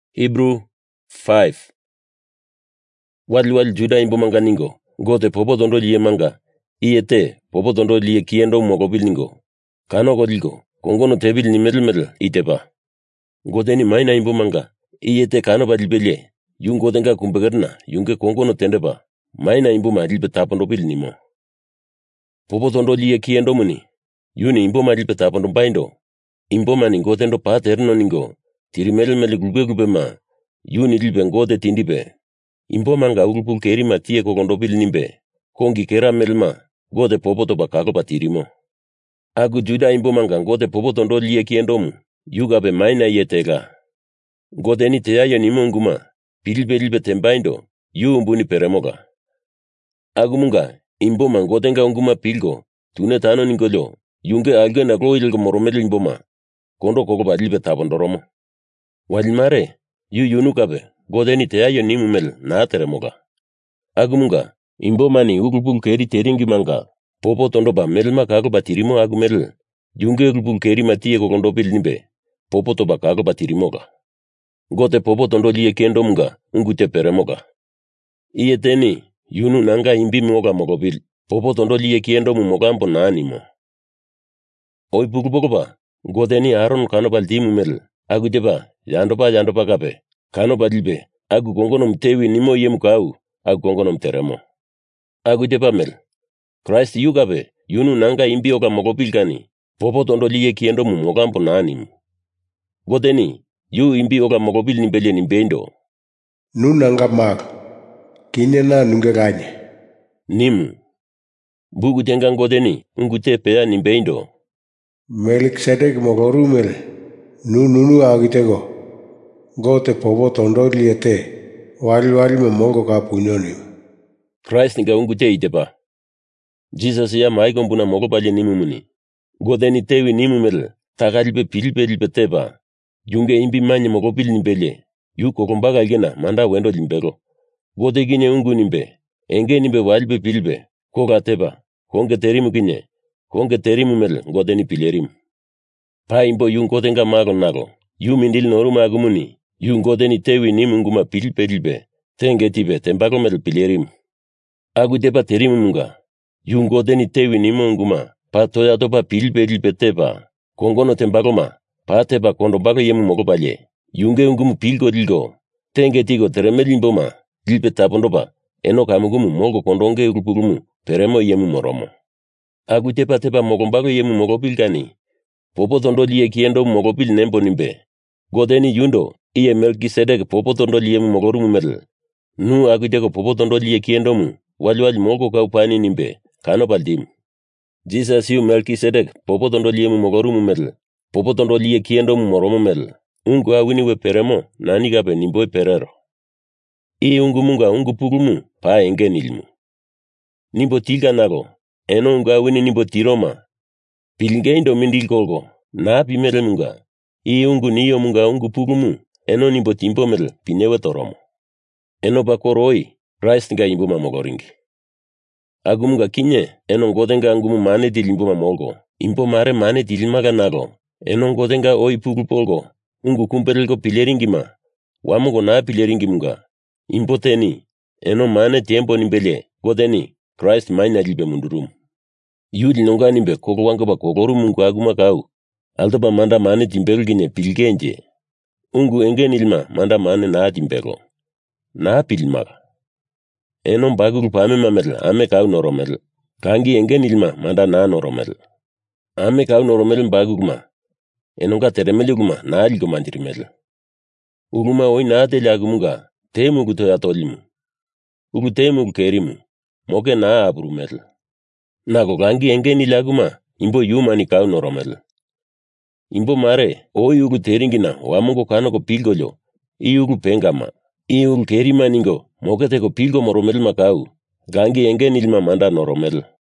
Hebrew 5. Wali Juda imbo manga ningo, gote popo tondo liye manga, iyete popo tondo liye kiendo mogobil ningo. Kano godilgo, kongono tebil ni medel itepa. Gote ni maina imbo manga, iyete kano badilbelie, yung gote nga kumbegerna, yunge kongono tendepa, maina imbo madilbe tapondo bil nimo. Popo tondo liye kiendo muni, yuni imbo madilbe tapondo baindo, imbo mani gote ndo paterno ningo, tiri medel gube ma, yuni dilbe ngote tindibe. Imbo manga ulpul keri matie kokondo bil nimbe, kongi kera melma, gote popo to bakako patirimo. Agu Juda imbo manga gote popo tondo liye kiendomu, yugabe maina yetega. Gote ni teaya nimo nguma, pilbe tembaindo, yu mbuni peremoga. Agu munga, imbo man gote nga nguma pilgo, tune tano ningolyo, yunge alge naglo ilgo moromel imbo ma, kondo koko badilbe tabondoromo. Walimare, yu yunukabe, gote ni teaya nimu mel na teremoga. Agu munga, imbo mani uglpul keri teringi manga, popo tondo ba melma kako batirimo agu mel, yunge uglpul keri matie kokondo bil nimbe, popo to ba kako batirimoga. Gote popo tondo liye kendo munga, ungute peremoga. Iye teni, yunu nanga imbi moga mogobil, popo tondo liye kendo mu mogambo na animo. Oi pukupoko ba, gote ni Aaron kano baldimu mel, agu deba, yandopa kape, kano badilbe, agu kongono mtewi nimo yemu kau, agu kongono mteremo. Agu deba mel, Christ yugabe, yunu nanga imbi oga mogobil gani, popo tondo liye kiendo mu mogambo na animo. Gote ni, yu imbi oga mogobil nimbele nimbeindo. Nu nanga mag, kine na nunge ganye. Nimu. Bugu tengang gote ni, ungute pea nimbeindo. Melkisedek mogorumel, nunu agitego. Gote popo tondo liyete, wali memongo ka punyoni. Christ nga ungute itepa. Jesus ya maigombuna mogobali nimu muni. Gote ni tewi nimu mel, tagalbe pilbe tepa. Yunge imbi manye mogobil nimbele, yu kokombaga gena manda wendo limbego. Gote gine ungu nimbe, enge nimbe walbe pilbe, koga teba, konge terimu gine, konge terimu mel, gote ni pilerimu. Pa imbo yung gote nga mago nago, yu mindil noru mago muni, yung gote ni tewi nimu nguma pilbe, tenge tibe tembago mel pilerimu. Agu teba terimu munga, yung gote ni tewi nimu nguma, pa toya topa pilbe teba, kongono tembago ma, pa teba kondo bago yemu mogobalye, yunge ungumu pilgo dilgo, tenge tigo teremelimbo ma, dilbe tapondoba, eno kamugumu mogo kondonge urupugumu, peremo yemu moromo. Agu teba mogombago yemu mogobil gani, popo tondo liye kiendo mogobil nembo nimbe. Godeni yundo, iye Melkisedek popo tondo liye mogorumu medel. Nu agu tego popo tondo liye kiendo mu, wali mogo kaupani nimbe, kano baldim. Jesus yu Melkisedek popo tondo liye mogorumu medel, popo tondo liye kiendo mu moromo medel. Ungu awini we peremo, nani gabe nimboy perero. Ungu munga ungu pugumu, pa enge nilmu. Nimbo tilga nago, eno ungu awini nimbo tiroma. Pilinge indo mindil kolgo, na pimele munga. Ungu niyo munga ungu pugumu, eno nimbo timbo medel, pinewe toromo. Eno bakoroi, Christ nga imbo mamogoringi. Agu munga kinye, eno ngodenga angumu mane dilimbo mamogo. Imbo mare mane dilimaga nago, eno ngodenga oi pugupolgo. Ungu kumperelgo pileringi ma, wamugo na pileringi munga. Impo teni, eno mane tiempo nimbele, godeni, Christ maina libe mundurum. Yudi nonga nimbe koko wango ba kokoru mungu aguma kau, alto ba manda mane timbel gine pilgenje. Ungu enge nilma manda mane na timbego. Na pilmaga. Eno bagul pame mamel, ame kau noromel. Kangi enge nilma manda na noromel. Ame kau noromel bagugma. Enonga teremeli guma na aligo mandirimel. Uguma oi na tele agumuga, temu guto ya tolimu. Ugu temu kerimu, moke na aburumel. Nago gangi enge nilaguma, imbo yuma ni kau noromel. Imbo mare, oi ugu teringina, wamungo kano ko pilgolyo, ugu pengama. Ugu kerima ningo, moke teko pilgo moromel makau, gangi enge nilma manda noromel.